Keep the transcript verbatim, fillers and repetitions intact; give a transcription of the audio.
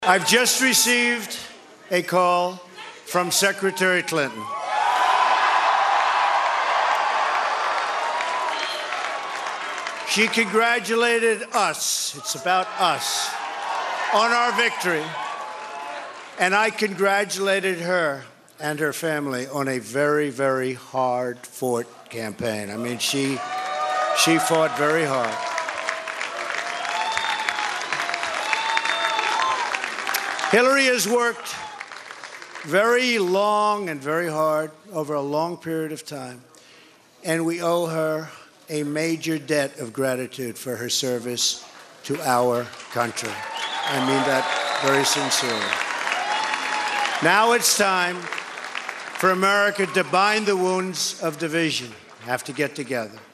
I've just received a call from Secretary Clinton. She congratulated us, it's about us, on our victory. And I congratulated her and her family on a very, very hard-fought campaign. I mean, she, she fought very hard. Hillary has worked very long and very hard over a long period of time, and we owe her a major debt of gratitude for her service to our country. I mean that very sincerely. Now it's time for America to bind the wounds of division. We have to get together.